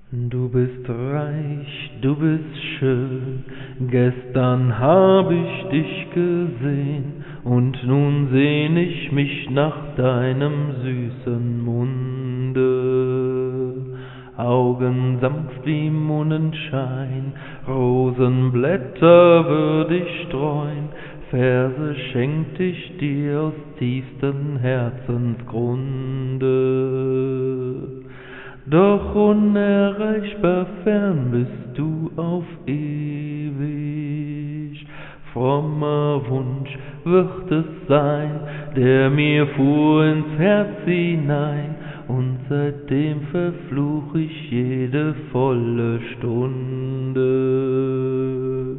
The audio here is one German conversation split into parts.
Du bist reich, du bist schön, gestern hab ich dich gesehen, und nun sehn ich mich nach deinem süßen Munde. Augen sanft wie Mondschein, Rosenblätter würd ich streuen, Verse schenkt ich dir aus tiefstem Herzensgrunde. Doch unerreichbar fern bist du auf ewig. Frommer Wunsch wird es sein, der mir fuhr ins Herz hinein, und seitdem verfluch ich jede volle Stunde.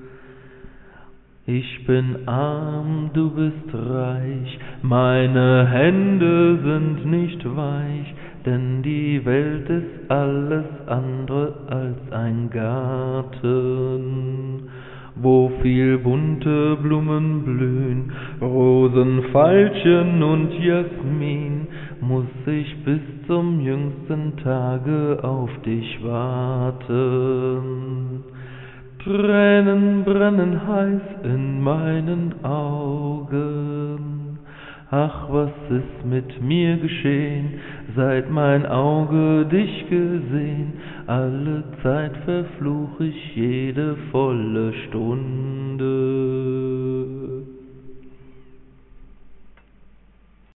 Ich bin arm, du bist reich, meine Hände sind nicht weich, denn die Welt ist alles andere als ein Garten, wo viel bunte Blumen blühen, Rosen, Veilchen und Jasmin, muss ich bis zum jüngsten Tage auf dich warten. Tränen brennen heiß in meinen Augen. Ach, was ist mit mir geschehen, seit mein Auge dich gesehen? Alle Zeit verfluch ich jede volle Stunde.